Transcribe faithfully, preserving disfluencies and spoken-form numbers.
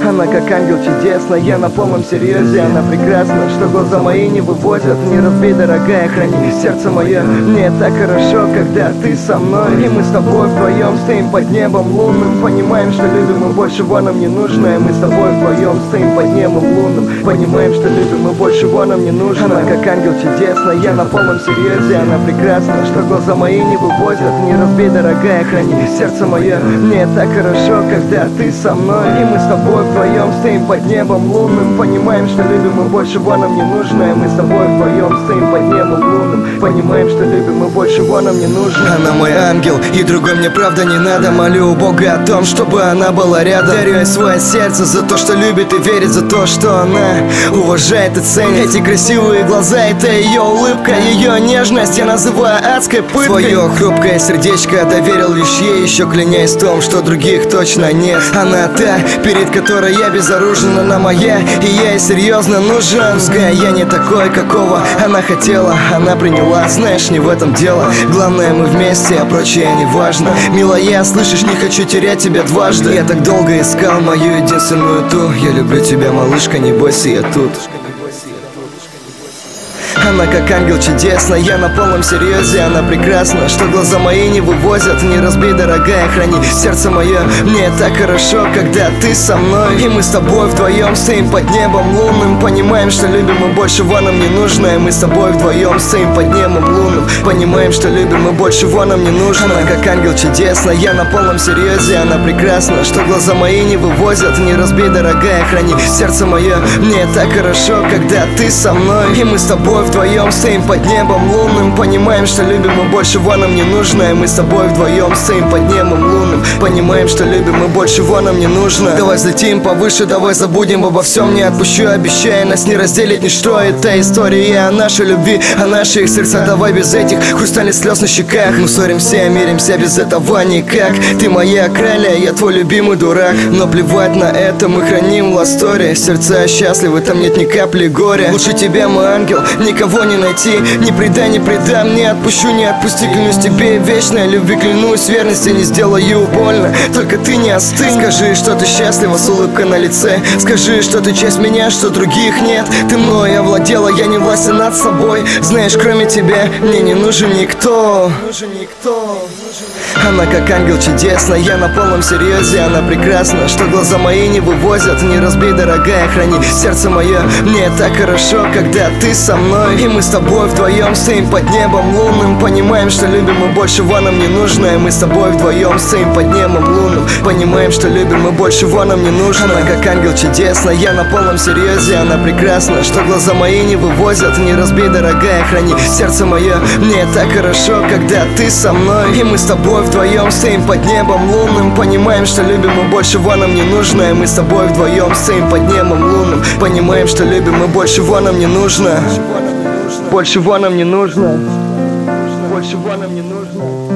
Она как ангел чудесная, на полном серьезе. Она прекрасна, что глаза мои не выводят. Не разбей, дорогая, храни сердце мое. Мне так хорошо, когда ты со мной. И мы с тобой вдвоем стоим под небом лунным. Понимаем, что любим мы большего нам не нужно. И мы с тобой вдвоем стоим под небом лунным. Понимаем, что любим мы большего нам не нужно. Она как ангел чудесная, на полном серьезе. Она прекрасна, что глаза мои не выводят. Не разбей, дорогая, храни сердце мое. Мне так хорошо, когда ты со мной. И мы с тобой вдвоем стоим под небом лунным. Понимаем, что любим мы большего нам не нужно. И мы с тобой вдвоем стоим под небом лунным. Понимаем, что любим мы большего нам не нужно. Она мой ангел, и другой мне правда не надо. Молю у Бога о том, чтобы она была рядом. Дарю ей свое сердце за то, что любит и верит, за то, что она уважает и ценит. Эти красивые глаза, это ее улыбка, ее нежность я называю адской пыткой. Свое хрупкое сердечко доверил лишь ей, еще клянясь в том, что других точно нет. Она та, перед которой я безоружен, она моя, и я ей серьезно нужен. Пускай я не такой, какого она хотела, она приняла, знаешь, не в этом дело. Главное, мы вместе, а прочее не важно. Милая, слышишь, не хочу терять тебя дважды. Я так долго искал мою единственную ту. Я люблю тебя, малышка, не бойся, я тут. Она как ангел чудесная, я на полном серьезе. Она прекрасна, что глаза мои не вывозят. Не разбей, дорогая, храни сердце мое. Мне так хорошо, когда ты со мной. И мы с тобой вдвоем стоим под небом лунным. Понимаем, что любим мы большего нам не нужно. И мы с тобой вдвоем стоим под небом лунным. Понимаем, что любим мы большего нам не нужно. Она как ангел чудесная, я на полном серьезе. Она прекрасна, что глаза мои не вывозят. Не разбей, дорогая, храни сердце мое. Мне так хорошо, когда ты со мной. И мы с тобой вдвоем стоим под небом лунным. Понимаем, что любим мы большего нам не нужно. И мы с тобой вдвоем стоим под небом лунным. Понимаем, что любим мы большего нам не нужно. Давай взлетим повыше, давай забудем обо всем. Не отпущу, обещаю, нас не разделит ничто. Это история о нашей любви, о наших сердцах. Давай без этих хрустальных слез на щеках. Мы ссоримся, миримся без этого никак. Ты моя краля, я твой любимый дурак. Но плевать на это, мы храним ласторе. Сердца счастливы, там нет ни капли горя. Лучше тебя, мой ангел, никого не найти. Не предай, не предам, не отпущу, не отпусти. Клянусь тебе вечной любви, клянусь верности, не сделаю больно. Только ты не остынь. Скажи, что ты счастлива с улыбкой на лице. Скажи, что ты часть меня, что других нет. Ты мной овладела, я не властен над собой. Знаешь, кроме тебя мне не нужен никто. Она как ангел чудесная, я на полном серьезе. Она прекрасна, что глаза мои не вывозят. Не разбей, дорогая, храни сердце мое. Мне так хорошо, когда ты со мной. И мы с тобой вдвоем стоим под небом лунным. Понимаем, что любим мы большего нам не нужно. И мы с тобой вдвоем стоим под небом лунным. Понимаем, что любим мы большего нам не нужно. Она как ангел чудесная, я на полном серьезе. Она прекрасна, что глаза мои не вывозят. Не разбей, дорогая, храни сердце мое. Мне так хорошо, когда ты со мной. И мы с тобой вдвоем стоим под небом лунным. Понимаем, что любим мы большего нам не нужно. И мы с тобой вдвоем стоим под небом лунным. Понимаем, что любим мы большего нам не нужно. Большего нам не нужно. Большего нам не нужно.